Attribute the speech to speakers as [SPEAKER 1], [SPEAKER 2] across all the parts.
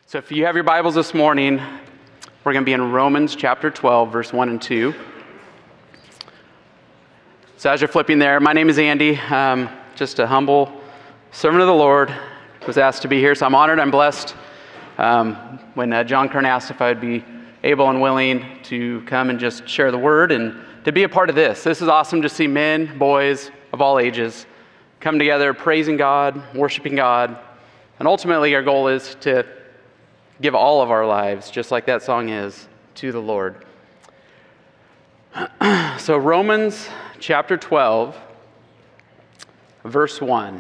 [SPEAKER 1] So if you have your Bibles this morning, we're going to be in Romans chapter 12, verse 1 and 2. So as you're flipping there, my name is Andy, just a humble servant of the Lord. Was asked to be here, so I'm honored, I'm blessed. When John Kern asked if I'd be able and willing to come and just share the word and to be a part of this. This is awesome to see men, boys of all ages come together, praising God, worshiping God, and ultimately our goal is to give all of our lives, just like that song is, to the Lord. So Romans chapter 12, verse 1.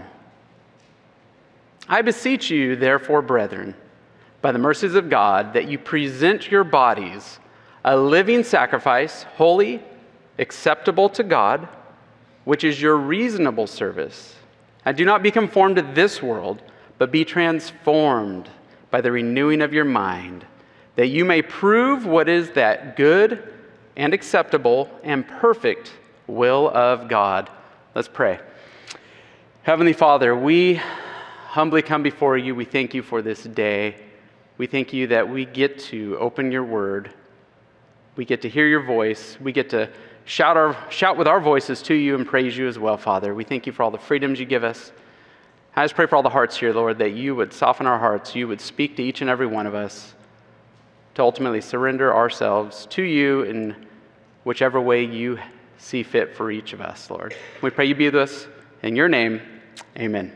[SPEAKER 1] I beseech you, therefore, brethren, by the mercies of God, that you present your bodies a living sacrifice, holy, acceptable to God, which is your reasonable service. And do not be conformed to this world, but be transformed by the renewing of your mind, that you may prove what is that good and acceptable and perfect will of God. Let's pray. Heavenly Father, we humbly come before you. We thank you for this day. We thank you that we get to open your word. We get to hear your voice. We get to shout with our voices to you and praise you as well, Father. We thank you for all the freedoms you give us. I just pray for all the hearts here, Lord, that you would soften our hearts. You would speak to each and every one of us to ultimately surrender ourselves to you in whichever way you see fit for each of us, Lord. We pray you be with us. In your name, amen.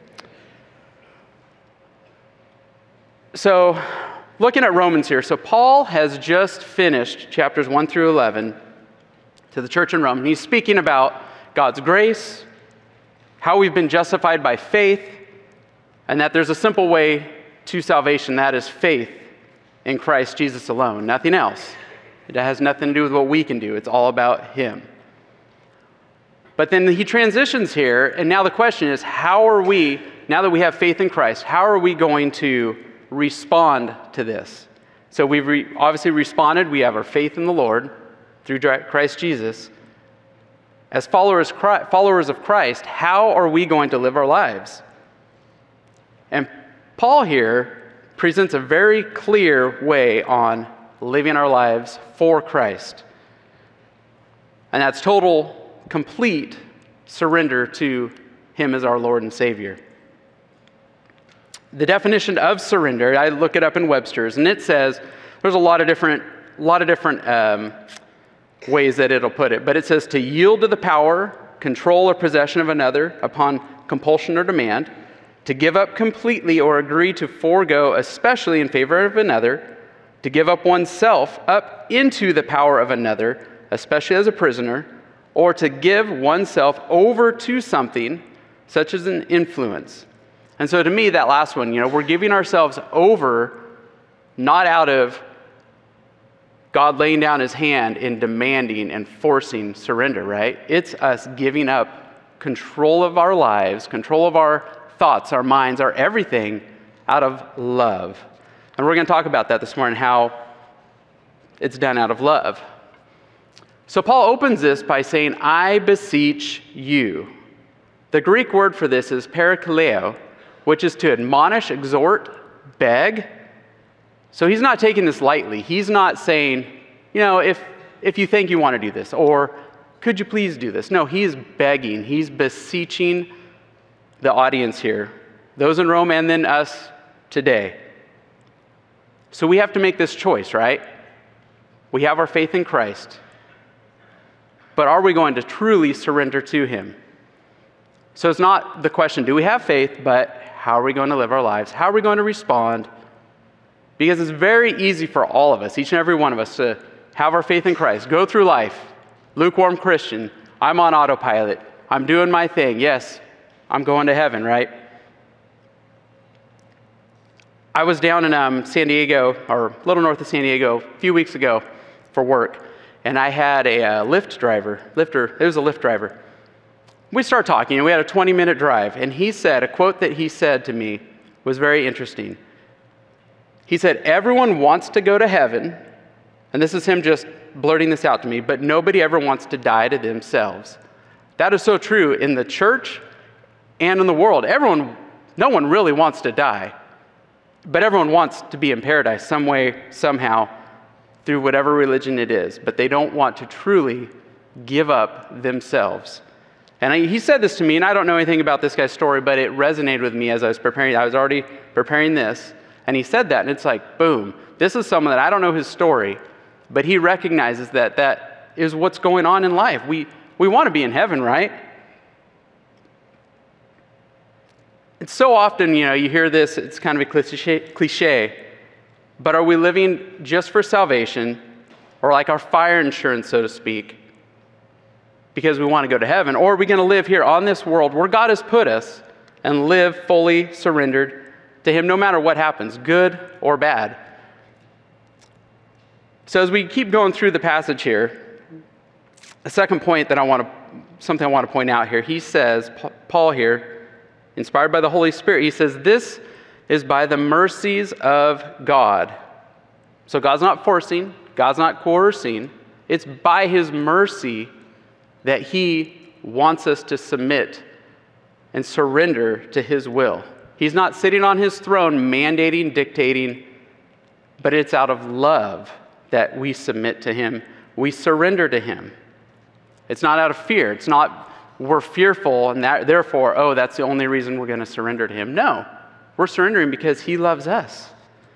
[SPEAKER 1] So, looking at Romans here, so Paul has just finished chapters 1 through 11 to the church in Rome. He's speaking about God's grace, how we've been justified by faith, and that there's a simple way to salvation, that is faith in Christ Jesus alone, nothing else. It has nothing to do with what we can do. It's all about him. But then he transitions here, and now the question is, how are we, now that we have faith in Christ, how are we going to respond to this? So we've obviously responded. We have our faith in the Lord through Christ Jesus. As followers of Christ, how are we going to live our lives? And Paul here presents a very clear way on living our lives for Christ. And that's total, complete surrender to him as our Lord and Savior. The definition of surrender, I look it up in Webster's, and it says, there's a lot of different ways that it'll put it, but it says to yield to the power, control, or possession of another upon compulsion or demand, to give up completely or agree to forego, especially in favor of another, to give up oneself up into the power of another, especially as a prisoner, or to give oneself over to something such as an influence. And so to me, that last one, we're giving ourselves over not out of God laying down his hand and demanding and forcing surrender, right? It's us giving up control of our lives, control of our thoughts, our minds, our everything out of love. And we're going to talk about that this morning, how it's done out of love. So Paul opens this by saying, I beseech you. The Greek word for this is parakaleo, which is to admonish, exhort, beg. So he's not taking this lightly. He's not saying, if you think you want to do this, or could you please do this? No, he's begging. He's beseeching the audience here, those in Rome and then us today. So we have to make this choice, right? We have our faith in Christ. But are we going to truly surrender to him? So it's not the question, do we have faith, but how are we going to live our lives? How are we going to respond? Because it's very easy for all of us, each and every one of us, to have our faith in Christ, go through life, lukewarm Christian, I'm on autopilot, I'm doing my thing, yes, I'm going to heaven, right? I was down in San Diego, or a little north of San Diego, a few weeks ago for work, and I had a it was a Lyft driver. We started talking, and we had a 20-minute drive, and a quote that he said to me was very interesting. He said, everyone wants to go to heaven, and this is him just blurting this out to me, but nobody ever wants to die to themselves. That is so true in the church and in the world. No one really wants to die. But everyone wants to be in paradise some way, somehow, through whatever religion it is. But they don't want to truly give up themselves. And he said this to me, and I don't know anything about this guy's story, but it resonated with me as I was preparing. I was already preparing this, and he said that, and it's like, boom. This is someone that I don't know his story, but he recognizes that that is what's going on in life. We want to be in heaven, right? It's so often, you hear this, it's kind of a cliche, but are we living just for salvation, or like our fire insurance, so to speak, because we want to go to heaven? Or are we going to live here on this world where God has put us and live fully surrendered to Him no matter what happens, good or bad? So as we keep going through the passage here, the second point that I want to point out here, he says, Paul here, inspired by the Holy Spirit, he says, this is by the mercies of God. So God's not forcing, God's not coercing, it's by His mercy that He wants us to submit and surrender to His will. He's not sitting on His throne mandating, dictating, but it's out of love that we submit to Him. We surrender to Him. It's not out of fear. It's not we're fearful and therefore, that's the only reason we're going to surrender to Him. No, we're surrendering because He loves us.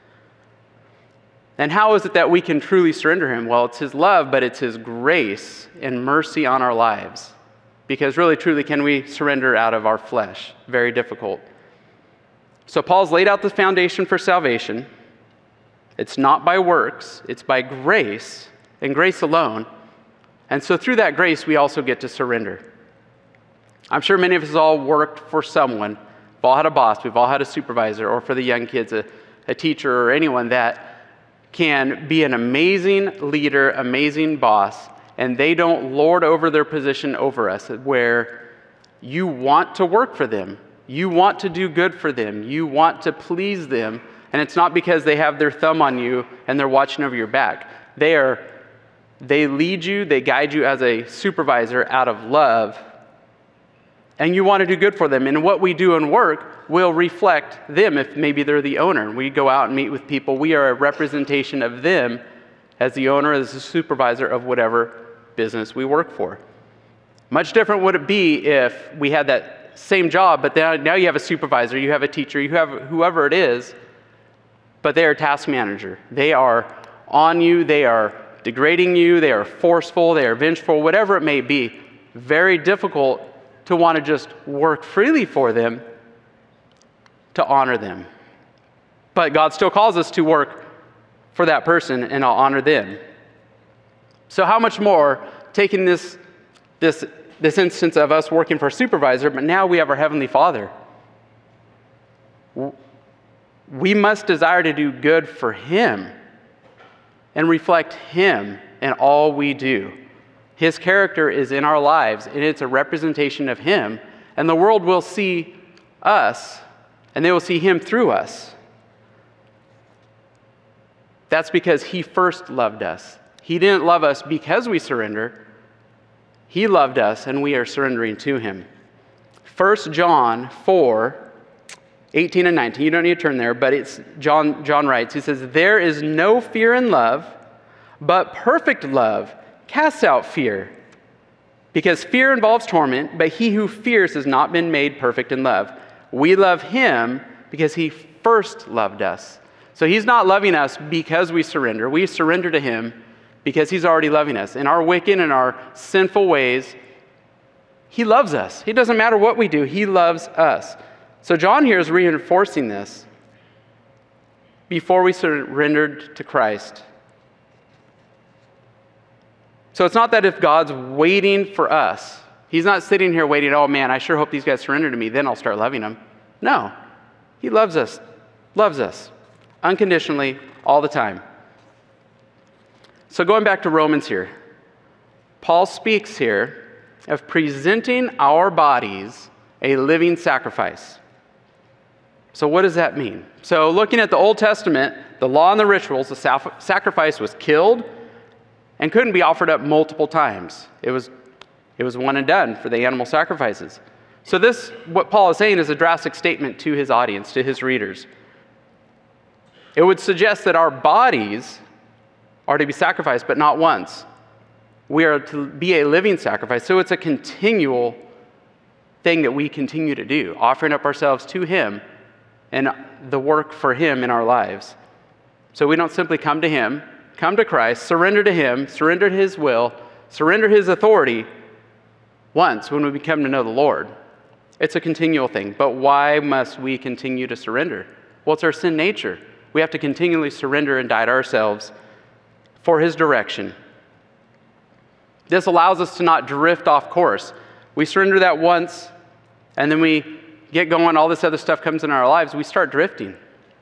[SPEAKER 1] And how is it that we can truly surrender Him? Well, it's His love, but it's His grace and mercy on our lives. Because really, truly, can we surrender out of our flesh? Very difficult. So Paul's laid out the foundation for salvation. It's not by works, it's by grace, and grace alone. And so through that grace, we also get to surrender. I'm sure many of us all worked for someone. We've all had a boss, we've all had a supervisor, or for the young kids, a teacher or anyone that can be an amazing leader, amazing boss, and they don't lord over their position over us, where you want to work for them. You want to do good for them. You want to please them. And it's not because they have their thumb on you and they're watching over your back. They lead you, they guide you as a supervisor out of love, and you want to do good for them. And what we do in work will reflect them if maybe they're the owner. We go out and meet with people. We are a representation of them as the owner, as the supervisor of whatever business we work for. Much different would it be if we had that same job, but now you have a supervisor, you have a teacher, you have whoever it is, but they are a task manager. They are on you, they are degrading you, they are forceful, they are vengeful, whatever it may be. Very difficult to want to just work freely for them, to honor them. But God still calls us to work for that person, and I'll honor them. So how much more, taking this instance of us working for a supervisor, but now we have our Heavenly Father. We must desire to do good for Him and reflect Him in all we do. His character is in our lives, and it's a representation of Him. And the world will see us, and they will see Him through us. That's because He first loved us. He didn't love us because we surrender. He loved us, and we are surrendering to Him. 1 John 4, 18 and 19. You don't need to turn there, but it's John writes, he says, "There is no fear in love, but perfect love casts out fear. Because fear involves torment, but he who fears has not been made perfect in love. We love Him because He first loved us." So He's not loving us because we surrender. We surrender to Him because He's already loving us. In our wicked and our sinful ways, He loves us. It doesn't matter what we do. He loves us. So John here is reinforcing this. Before we surrendered to Christ. So it's not that if God's waiting for us, He's not sitting here waiting, oh man, I sure hope these guys surrender to me, then I'll start loving them. No. He loves us unconditionally all the time. So going back to Romans here, Paul speaks here of presenting our bodies a living sacrifice. So what does that mean? So looking at the Old Testament, the law and the rituals, the sacrifice was killed and couldn't be offered up multiple times. It was one and done for the animal sacrifices. So this, what Paul is saying, is a drastic statement to his audience, to his readers. It would suggest that our bodies are to be sacrificed, but not once. We are to be a living sacrifice. So it's a continual thing that we continue to do, offering up ourselves to Him and the work for Him in our lives. So we don't simply come to Him, come to Christ, surrender to Him, surrender to His will, surrender His authority once when we become to know the Lord. It's a continual thing. But why must we continue to surrender? Well, it's our sin nature. We have to continually surrender and die to ourselves for His direction. This allows us to not drift off course. We surrender that once, and then we get going, all this other stuff comes in our lives, we start drifting.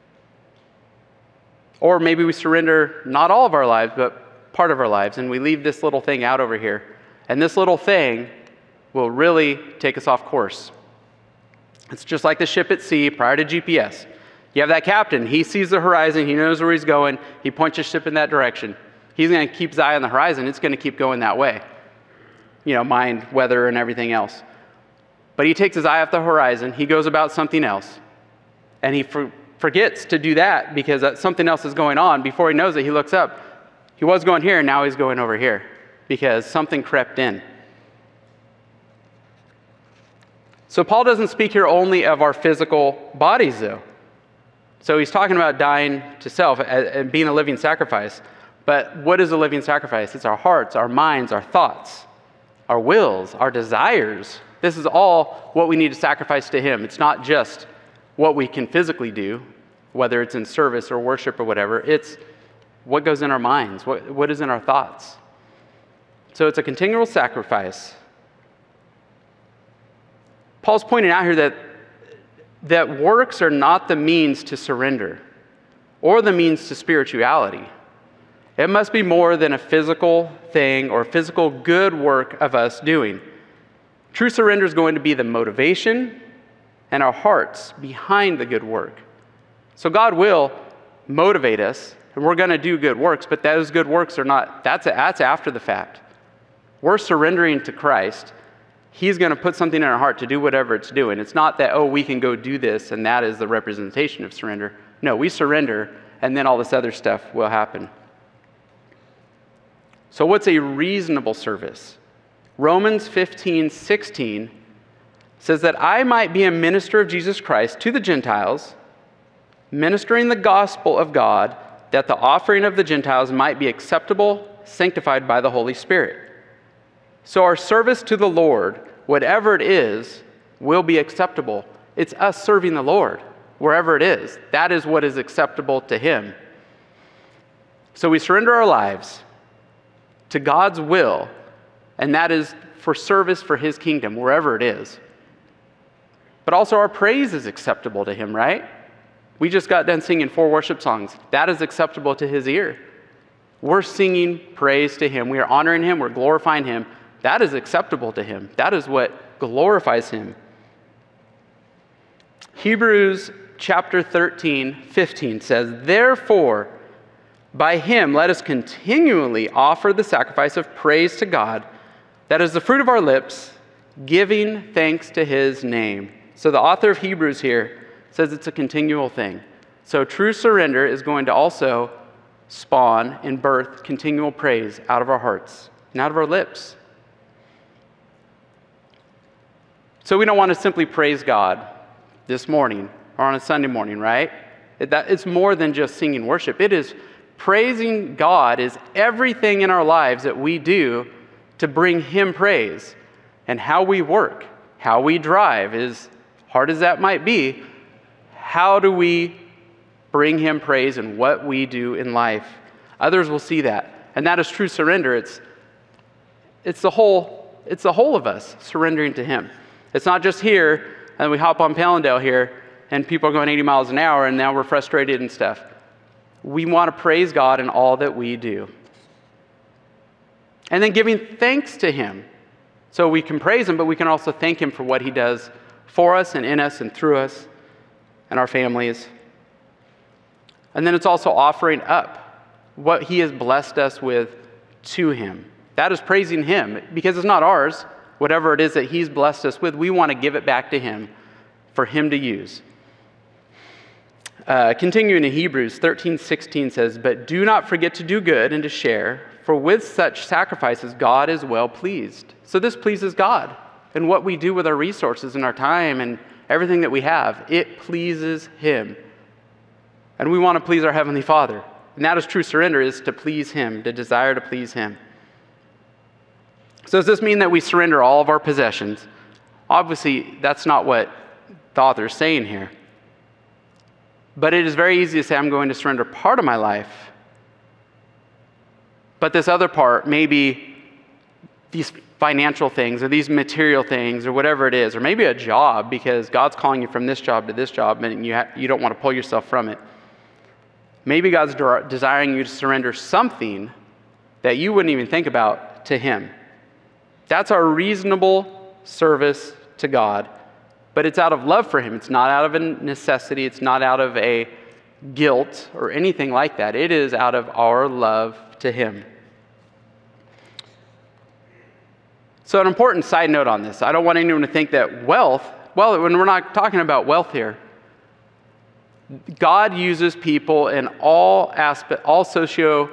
[SPEAKER 1] Or maybe we surrender not all of our lives, but part of our lives, and we leave this little thing out over here. And this little thing will really take us off course. It's just like the ship at sea prior to GPS. You have that captain. He sees the horizon. He knows where he's going. He points his ship in that direction. He's going to keep his eye on the horizon. It's going to keep going that way. Mind, weather, and everything else. But he takes his eye off the horizon. He goes about something else. And he forgets to do that because something else is going on. Before he knows it, he looks up. He was going here, and now he's going over here because something crept in. So Paul doesn't speak here only of our physical bodies, though. So he's talking about dying to self and being a living sacrifice. But what is a living sacrifice? It's our hearts, our minds, our thoughts, our wills, our desires. This is all what we need to sacrifice to Him. It's not just what we can physically do, whether it's in service or worship or whatever. It's what goes in our minds, what is in our thoughts. So it's a continual sacrifice. Paul's pointing out here that works are not the means to surrender or the means to spirituality. It must be more than a physical thing or physical good work of us doing. True surrender is going to be the motivation and our hearts behind the good work. So God will motivate us, and we're going to do good works, but those good works are not, that's after the fact. We're surrendering to Christ. He's going to put something in our heart to do whatever it's doing. It's not that, we can go do this, and that is the representation of surrender. No, we surrender, and then all this other stuff will happen. So what's a reasonable service? Romans 15:16 says that I might be a minister of Jesus Christ to the Gentiles, ministering the gospel of God, that the offering of the Gentiles might be acceptable, sanctified by the Holy Spirit. So our service to the Lord, whatever it is, will be acceptable. It's us serving the Lord, wherever it is. That is what is acceptable to Him. So we surrender our lives to God's will, and that is for service for His kingdom, wherever it is. But also our praise is acceptable to Him, right? We just got done singing 4 worship songs. That is acceptable to His ear. We're singing praise to Him. We are honoring Him. We're glorifying Him. That is acceptable to Him. That is what glorifies Him. Hebrews chapter 13:15 says, therefore, by Him let us continually offer the sacrifice of praise to God, that is the fruit of our lips, giving thanks to His name. So the author of Hebrews here says it's a continual thing. So true surrender is going to also spawn and birth continual praise out of our hearts and out of our lips. So we don't want to simply praise God this morning or on a Sunday morning, right? It's more than just singing worship. It is praising God is everything in our lives that we do to bring Him praise. And how we work, how we drive, as hard as that might be, how do we bring Him praise in what we do in life? Others will see that. And that is true surrender. It's the whole of us surrendering to Him. It's not just here, and we hop on Palindale here, and people are going 80 miles an hour, and now we're frustrated and stuff. We want to praise God in all that we do. And then giving thanks to Him. So we can praise Him, but we can also thank Him for what He does for us and in us and through us and our families. And then it's also offering up what He has blessed us with to Him. That is praising Him, because it's not ours. Whatever it is that He's blessed us with, we want to give it back to Him for Him to use. Continuing in Hebrews 13:16 says, "But do not forget to do good and to share, for with such sacrifices God is well pleased." So this pleases God. And what we do with our resources and our time and everything that we have, it pleases Him. And we want to please our Heavenly Father. And that is true surrender, is to please Him, to desire to please Him. So does this mean that we surrender all of our possessions? Obviously, that's not what the author is saying here. But it is very easy to say, I'm going to surrender part of my life. But this other part, maybe these financial things or these material things or whatever it is, or maybe a job, because God's calling you from this job to this job and you don't want to pull yourself from it. Maybe God's desiring you to surrender something that you wouldn't even think about to Him. That's our reasonable service to God, but it's out of love for Him. It's not out of a necessity. It's not out of a guilt or anything like that. It is out of our love to Him. So an important side note on this, I don't want anyone to think that wealth, well, when we're not talking about wealth here, God uses people in all aspects, all socioeconomic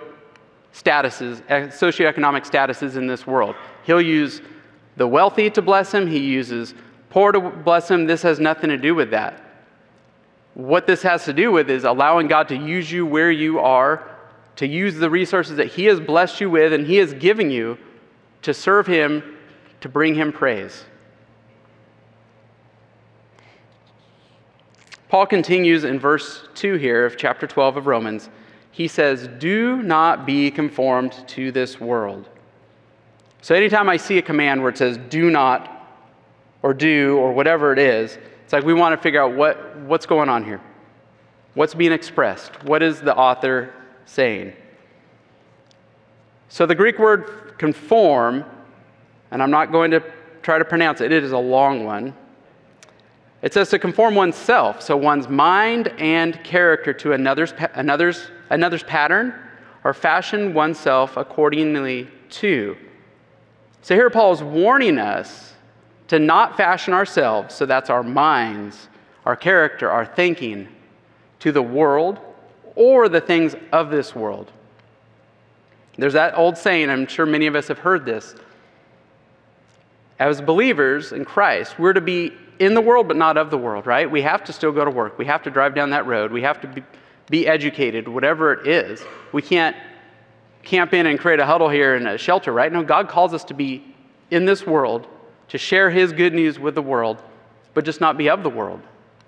[SPEAKER 1] statuses in this world. He'll use the wealthy to bless Him. He uses poor to bless Him. This has nothing to do with that. What this has to do with is allowing God to use you where you are, to use the resources that He has blessed you with and He has given you to serve Him, to bring Him praise. Paul continues in verse 2 here of chapter 12 of Romans. He says, "Do not be conformed to this world." So anytime I see a command where it says do not or do or whatever it is, it's like we want to figure out what's going on here. What's being expressed? What is the author saying? So the Greek word conform, and I'm not going to try to pronounce it, it is a long one. It says to conform oneself, so one's mind and character to another's pattern, or fashion oneself accordingly to. So here Paul is warning us to not fashion ourselves, so that's our minds, our character, our thinking, to the world or the things of this world. There's that old saying, I'm sure many of us have heard this. As believers in Christ, we're to be in the world but not of the world, right? We have to still go to work. We have to drive down that road. We have to be educated, whatever it is. We can't camp in and create a huddle here in a shelter, right? No, God calls us to be in this world, to share His good news with the world, but just not be of the world.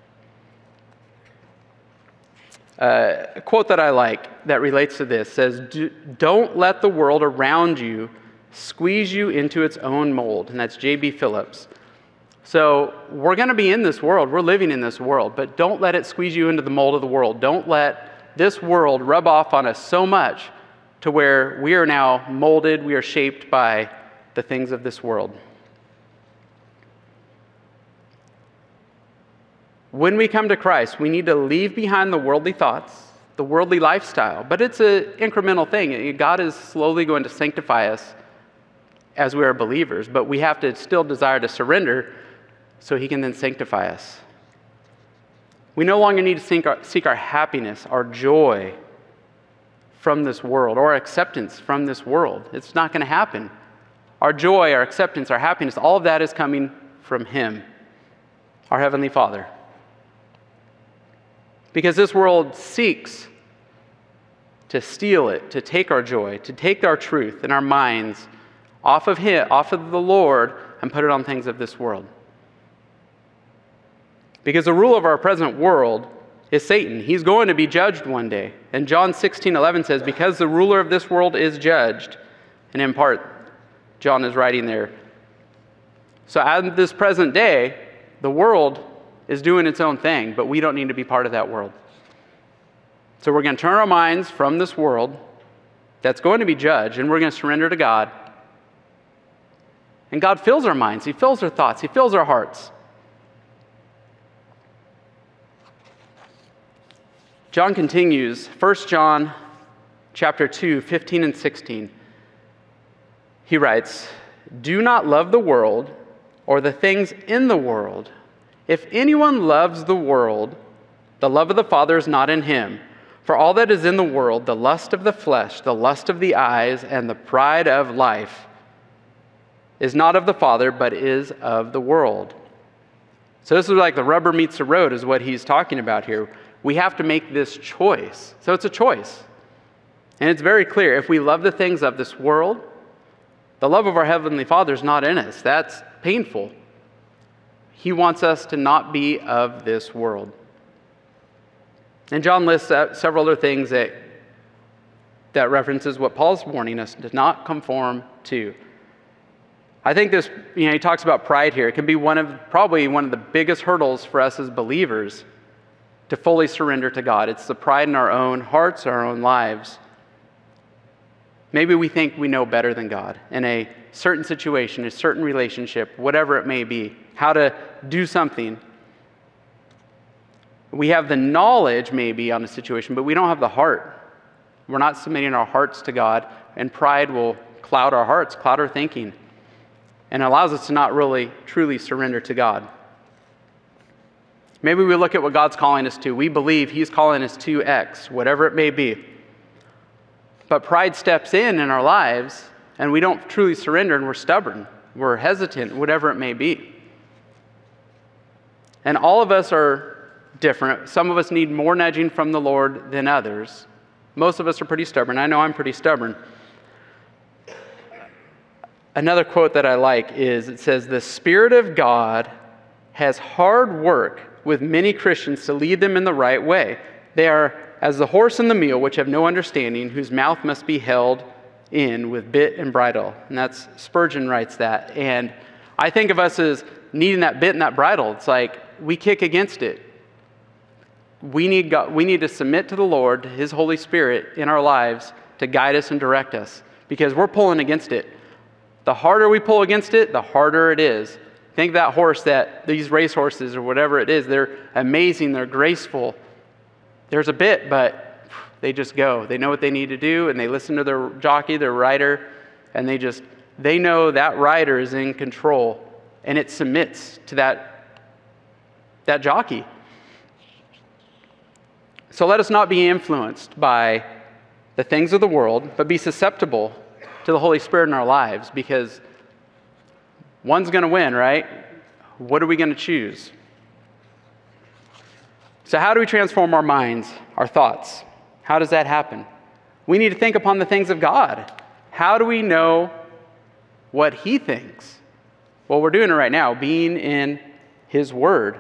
[SPEAKER 1] A quote that I like that relates to this says, "Don't let the world around you squeeze you into its own mold." And that's J.B. Phillips. So we're going to be in this world. We're living in this world, but don't let it squeeze you into the mold of the world. Don't let this world rub off on us so much to where we are now molded, we are shaped by the things of this world. When we come to Christ, we need to leave behind the worldly thoughts, the worldly lifestyle, but it's an incremental thing. God is slowly going to sanctify us as we are believers, but we have to still desire to surrender so He can then sanctify us. We no longer need to seek our happiness, our joy from this world, or our acceptance from this world. It's not going to happen. Our joy, our acceptance, our happiness, all of that is coming from Him, our Heavenly Father. Because this world seeks to steal it, to take our joy, to take our truth and our minds off of Him, off of the Lord, and put it on things of this world. Because the ruler of our present world is Satan. He's going to be judged one day. And John 16:11 says, because the ruler of this world is judged. And in part, John is writing there. So at this present day, the world is doing its own thing, but we don't need to be part of that world. So we're going to turn our minds from this world that's going to be judged, and we're going to surrender to God. And God fills our minds. He fills our thoughts. He fills our hearts. John continues, 1 John chapter 2, 15 and 16. He writes, "Do not love the world or the things in the world. If anyone loves the world, The love of the Father is not in him. For all that is in the world, the lust of the flesh, the lust of the eyes, and the pride of life, is not of the Father, but is of the world. So this is like the rubber meets the road is what he's talking about here. We have to make this choice. So it's a choice. And it's very clear. If we love the things of this world, the love of our Heavenly Father is not in us. That's painful. He wants us to not be of this world. And John lists several other things that references what Paul's warning us to not conform to. I think this, he talks about pride here. It can be probably one of the biggest hurdles for us as believers to fully surrender to God. It's the pride in our own hearts, our own lives. Maybe we think we know better than God in a certain situation, a certain relationship, whatever it may be, how to do something. We have the knowledge maybe on a situation, but we don't have the heart. We're not submitting our hearts to God, and pride will cloud our hearts, cloud our thinking, and allows us to not really, truly surrender to God. Maybe we look at what God's calling us to. We believe He's calling us to X, whatever it may be. But pride steps in our lives, and we don't truly surrender, and we're stubborn. We're hesitant, whatever it may be. And all of us are different. Some of us need more nudging from the Lord than others. Most of us are pretty stubborn. I know I'm pretty stubborn. Another quote that I like is, it says, "The Spirit of God has hard work with many Christians to lead them in the right way. They are as the horse and the mule, which have no understanding, whose mouth must be held in with bit and bridle." And that's, Spurgeon writes that. And I think of us as needing that bit and that bridle. It's like we kick against it. We need to submit to the Lord, to His Holy Spirit in our lives to guide us and direct us, because we're pulling against it. The harder we pull against it, the harder it is. Think that horse, these race horses or whatever it is, they're amazing, they're graceful. There's a bit, but they just go. They know what they need to do, and they listen to their jockey, their rider, and they know that rider is in control, and it submits to that jockey. So let us not be influenced by the things of the world, but be susceptible to the Holy Spirit in our lives, because one's going to win, right? What are we going to choose? So how do we transform our minds, our thoughts? How does that happen? We need to think upon the things of God. How do we know what He thinks? Well, we're doing it right now, being in His Word.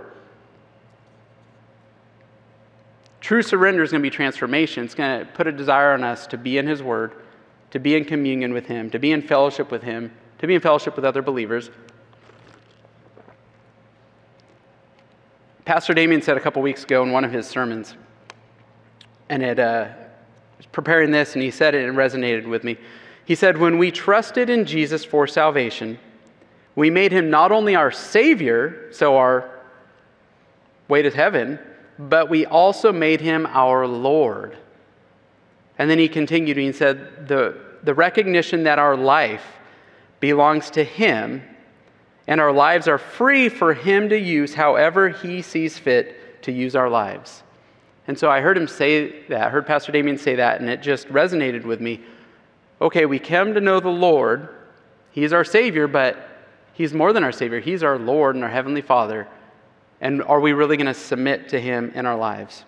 [SPEAKER 1] True surrender is going to be transformation. It's going to put a desire on us to be in His Word, to be in communion with Him, to be in fellowship with Him, to be in fellowship with other believers. Pastor Damien said a couple weeks ago in one of his sermons, and was preparing this, and he said it and it resonated with me. He said, when we trusted in Jesus for salvation, we made Him not only our Savior, so our way to heaven, but we also made Him our Lord. And then he continued and he said, the recognition that our life belongs to Him and our lives are free for Him to use however He sees fit to use our lives. And so I heard him say that, I heard Pastor Damien say that, and it just resonated with me. Okay, we come to know the Lord. He's our Savior, but He's more than our Savior. He's our Lord and our Heavenly Father. And are we really going to submit to Him in our lives?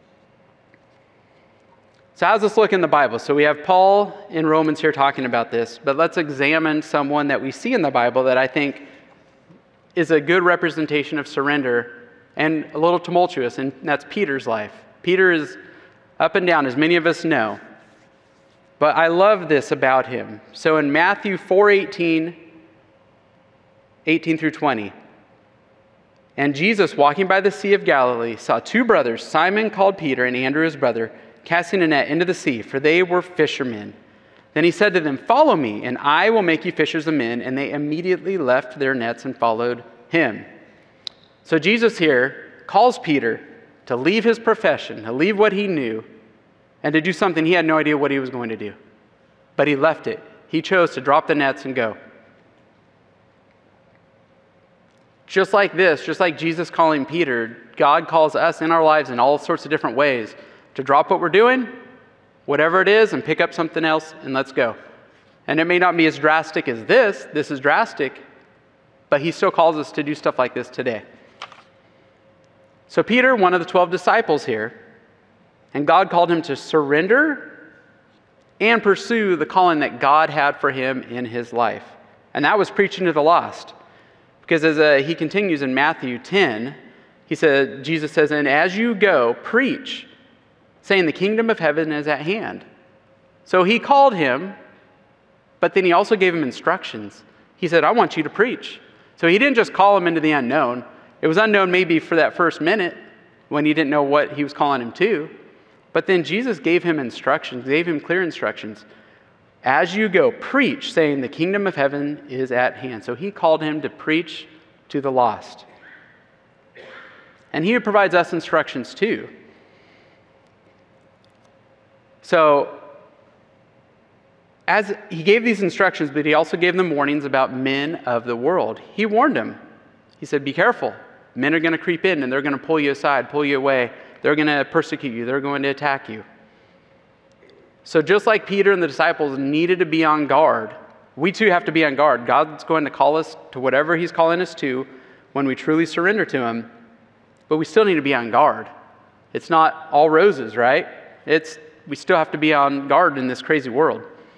[SPEAKER 1] So how does this look in the Bible? So we have Paul in Romans here talking about this, but let's examine someone that we see in the Bible that I think is a good representation of surrender and a little tumultuous, and that's Peter's life. Peter is up and down, as many of us know. But I love this about him. So in Matthew 4:18 through 20, "And Jesus, walking by the Sea of Galilee, saw two brothers, Simon called Peter and Andrew his brother, casting a net into the sea, for they were fishermen. Then He said to them, 'Follow me, and I will make you fishers of men.' And they immediately left their nets and followed Him." So Jesus here calls Peter to leave his profession, to leave what he knew, and to do something he had no idea what he was going to do. But he left it. He chose to drop the nets and go. Just like this, just like Jesus calling Peter, God calls us in our lives in all sorts of different ways to drop what we're doing, whatever it is, and pick up something else, and let's go. And it may not be as drastic as this. This is drastic, but he still calls us to do stuff like this today. So Peter, one of the 12 disciples here, and God called him to surrender and pursue the calling that God had for him in his life. And that was preaching to the lost. Because as he continues in Matthew 10, Jesus says, and as you go, preach, saying the kingdom of heaven is at hand. So he called him, but then he also gave him instructions. He said, I want you to preach. So he didn't just call him into the unknown. It was unknown maybe for that first minute when he didn't know what he was calling him to. But then Jesus gave him instructions, gave him clear instructions. As you go, preach, saying the kingdom of heaven is at hand. So he called him to preach to the lost. And he provides us instructions too. So, as he gave these instructions, but he also gave them warnings about men of the world. He warned them. He said, be careful. Men are going to creep in and they're going to pull you aside, pull you away. They're going to persecute you. They're going to attack you. So just like Peter and the disciples needed to be on guard, we too have to be on guard. God's going to call us to whatever he's calling us to when we truly surrender to him, but we still need to be on guard. It's not all roses, right? We still have to be on guard in this crazy world.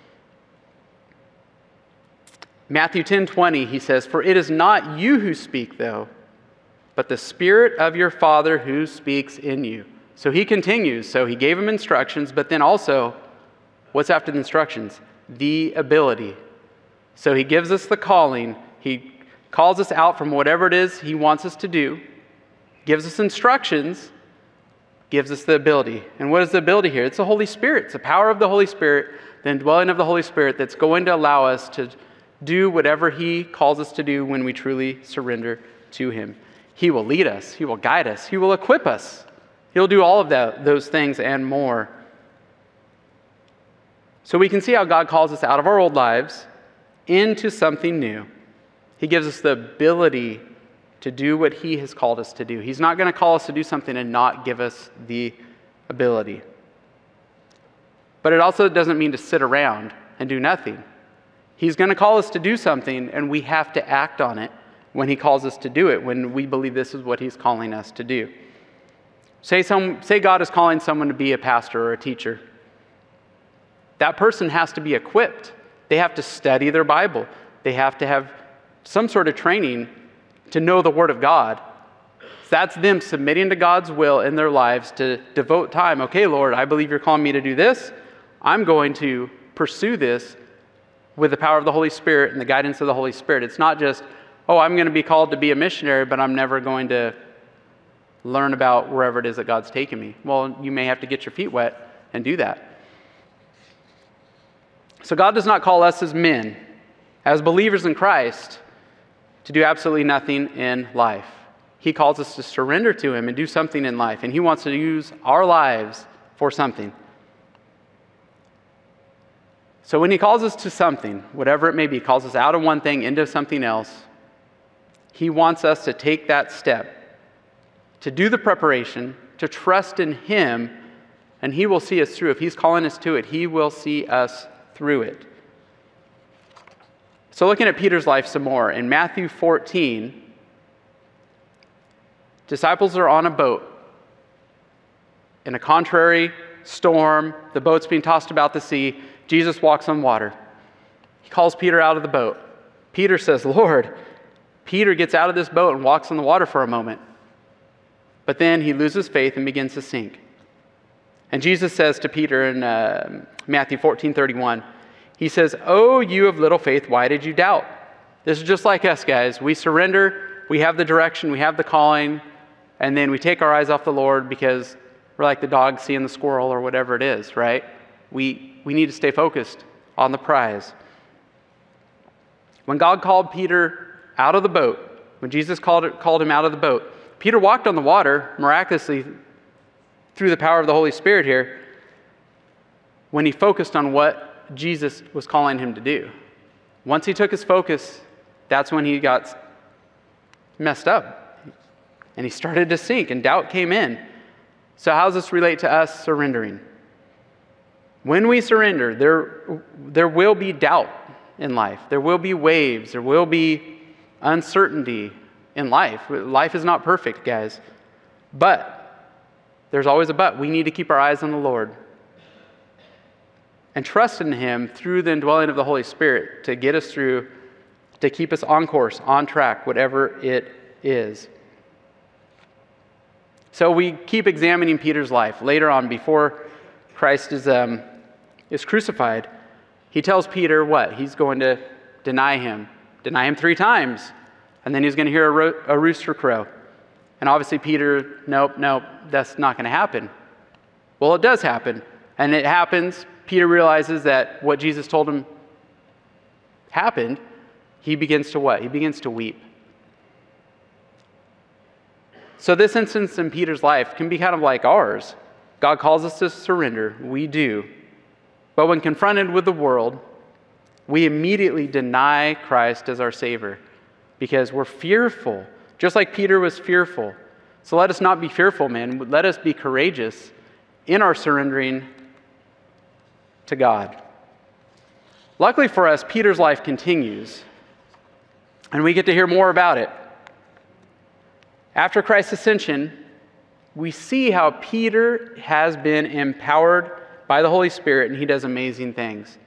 [SPEAKER 1] Matthew 10:20, he says, for it is not you who speak, though, but the Spirit of your Father who speaks in you. So he continues. So he gave him instructions, but then also, what's after the instructions? The ability. So he gives us the calling. He calls us out from whatever it is he wants us to do, gives us instructions, gives us the ability. And what is the ability here? It's the Holy Spirit. It's the power of the Holy Spirit, the indwelling of the Holy Spirit that's going to allow us to do whatever he calls us to do when we truly surrender to him. He will lead us. He will guide us. He will equip us. He'll do all of those things and more. So we can see how God calls us out of our old lives into something new. He gives us the ability to do what he has called us to do. He's not going to call us to do something and not give us the ability. But it also doesn't mean to sit around and do nothing. He's going to call us to do something, and we have to act on it when he calls us to do it, when we believe this is what he's calling us to do. Say God is calling someone to be a pastor or a teacher. That person has to be equipped. They have to study their Bible. They have to have some sort of training to know the Word of God. That's them submitting to God's will in their lives to devote time. Okay, Lord, I believe you're calling me to do this. I'm going to pursue this with the power of the Holy Spirit and the guidance of the Holy Spirit. It's not just, I'm going to be called to be a missionary, but I'm never going to learn about wherever it is that God's taking me. Well, you may have to get your feet wet and do that. So God does not call us as men, as believers in Christ, to do absolutely nothing in life. He calls us to surrender to him and do something in life, and he wants to use our lives for something. So when he calls us to something, whatever it may be, calls us out of one thing into something else, he wants us to take that step, to do the preparation, to trust in him, and he will see us through. If he's calling us to it, he will see us through it. So looking at Peter's life some more, in Matthew 14, disciples are on a boat in a contrary storm. The boat's being tossed about the sea. Jesus walks on water. He calls Peter out of the boat. Peter says, Lord. Peter gets out of this boat and walks on the water for a moment. But then he loses faith and begins to sink. And Jesus says to Peter in Matthew 14:31, he says, "Oh, you of little faith, why did you doubt?" This is just like us, guys. We surrender, we have the direction, we have the calling, and then we take our eyes off the Lord because we're like the dog seeing the squirrel or whatever it is, right? We need to stay focused on the prize. When God called Peter out of the boat, when Jesus called him out of the boat, Peter walked on the water miraculously through the power of the Holy Spirit here when he focused on what Jesus was calling him to do. Once he took his focus, that's when he got messed up. And he started to sink, and doubt came in. So how does this relate to us surrendering? When we surrender, there will be doubt in life. There will be waves. There will be uncertainty in life. Life is not perfect, guys. But there's always a but. We need to keep our eyes on the Lord and trust in Him through the indwelling of the Holy Spirit to get us through, to keep us on course, on track, whatever it is. So we keep examining Peter's life. Later on, before Christ is crucified, he tells Peter what? He's going to deny him 3 times, and then he's going to hear a rooster crow. And obviously Peter, nope, that's not going to happen. Well, it does happen, and it happens. Peter realizes that what Jesus told him happened. He begins to what? He begins to weep. So this instance in Peter's life can be kind of like ours. God calls us to surrender. We do. But when confronted with the world, we immediately deny Christ as our Savior because we're fearful, just like Peter was fearful. So let us not be fearful, man. Let us be courageous in our surrendering to God. Luckily for us, Peter's life continues, and we get to hear more about it. After Christ's ascension, we see how Peter has been empowered by the Holy Spirit, and he does amazing things.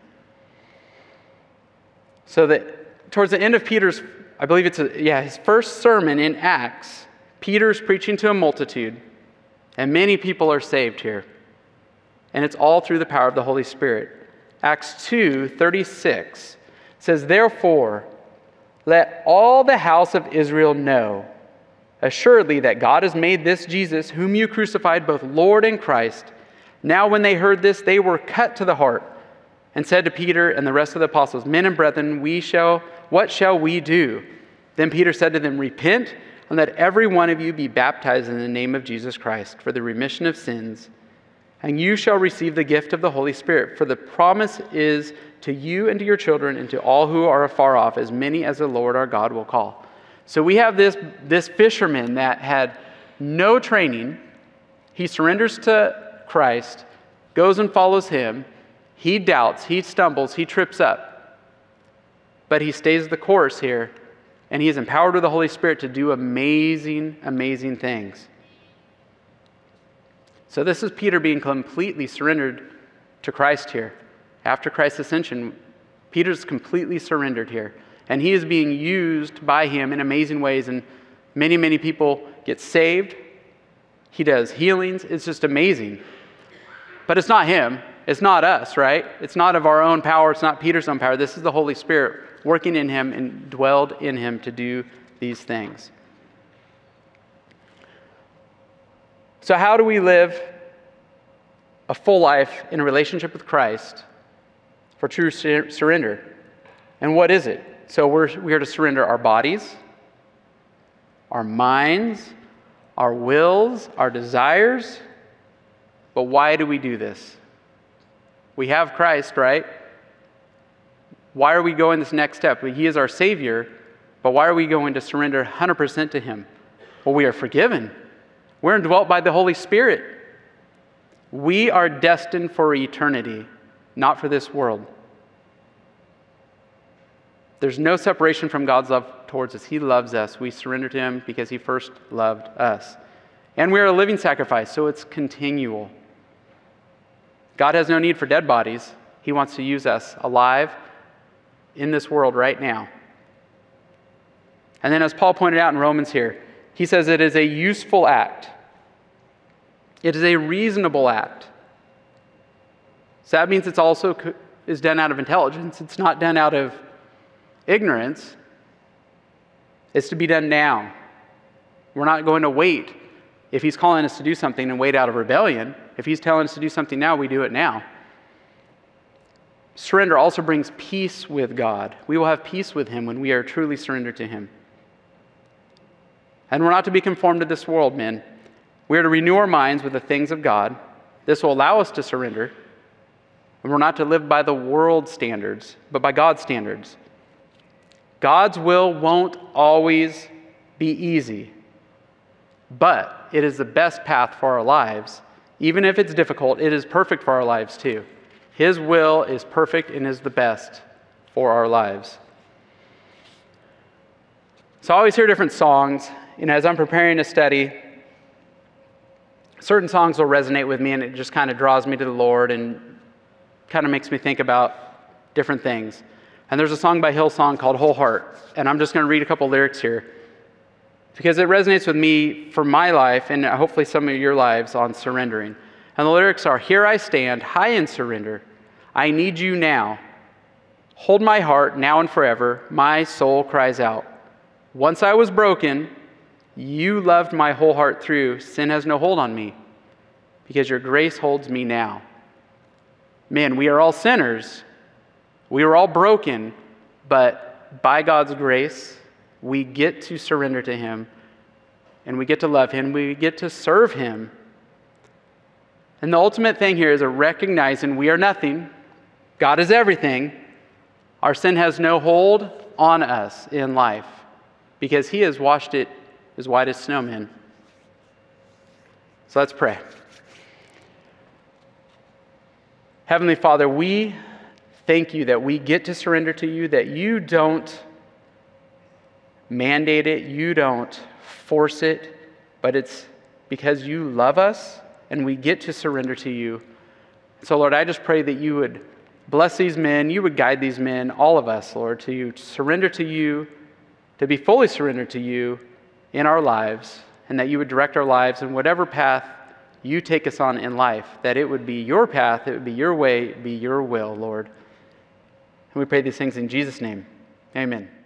[SPEAKER 1] So that towards the end of Peter's, I believe it's his first sermon in Acts, Peter's preaching to a multitude, and many people are saved here. And it's all through the power of the Holy Spirit. Acts 2:36 says, "Therefore, let all the house of Israel know assuredly that God has made this Jesus, whom you crucified, both Lord and Christ." Now when they heard this, they were cut to the heart and said to Peter and the rest of the apostles, "Men and brethren, what shall we do?" Then Peter said to them, "Repent, and let every one of you be baptized in the name of Jesus Christ for the remission of sins, and you shall receive the gift of the Holy Spirit. For the promise is to you and to your children and to all who are afar off, as many as the Lord our God will call." So we have this fisherman that had no training. He surrenders to Christ, goes and follows Him. He doubts, he stumbles, he trips up. But he stays the course here, and he is empowered with the Holy Spirit to do amazing, amazing things. So this is Peter being completely surrendered to Christ here. After Christ's ascension, Peter's completely surrendered here. And he is being used by Him in amazing ways, and many, many people get saved. He does healings. It's just amazing. But it's not him. It's not us, right? It's not of our own power. It's not Peter's own power. This is the Holy Spirit working in him and dwelled in him to do these things. So how do we live a full life in a relationship with Christ for true surrender? And what is it? So we are to surrender our bodies, our minds, our wills, our desires. But why do we do this? We have Christ, right? Why are we going this next step? He is our Savior, but why are we going to surrender 100% to Him? Well, we are forgiven. We're indwelt by the Holy Spirit. We are destined for eternity, not for this world. There's no separation from God's love towards us. He loves us. We surrender to Him because He first loved us. And we are a living sacrifice, so it's continual. God has no need for dead bodies. He wants to use us alive in this world right now. And then as Paul pointed out in Romans here, he says it is a useful act. It is a reasonable act. So that means it's also is done out of intelligence. It's not done out of ignorance. It's to be done now. We're not going to wait. If He's calling us to do something and wait out of rebellion, if He's telling us to do something now, we do it now. Surrender also brings peace with God. We will have peace with Him when we are truly surrendered to Him. And we're not to be conformed to this world, men. We are to renew our minds with the things of God. This will allow us to surrender. And we're not to live by the world's standards, but by God's standards. God's will won't always be easy, but it is the best path for our lives. Even if it's difficult, it is perfect for our lives too. His will is perfect and is the best for our lives. So I always hear different songs, and as I'm preparing to study, certain songs will resonate with me, and it just kind of draws me to the Lord and kind of makes me think about different things. And there's a song by Hillsong called Whole Heart, and I'm just going to read a couple lyrics here because it resonates with me for my life and hopefully some of your lives on surrendering. And the lyrics are, "Here I stand, high in surrender. I need you now. Hold my heart now and forever. My soul cries out. Once I was broken, you loved my whole heart through. Sin has no hold on me because your grace holds me now." Man, we are all sinners. We are all broken, but by God's grace, we get to surrender to Him, and we get to love Him. We get to serve Him. And the ultimate thing here is a recognizing we are nothing. God is everything. Our sin has no hold on us in life because He has washed it as white as snow, man. So let's pray. Heavenly Father, we thank you that we get to surrender to you, that you don't mandate it, you don't force it, but it's because you love us and we get to surrender to you. So Lord, I just pray that you would bless these men, you would guide these men, all of us, Lord, to surrender to you, to be fully surrendered to you in our lives, and that you would direct our lives in whatever path you take us on in life, that it would be your path, it would be your way, be your will, Lord. And we pray these things in Jesus' name. Amen.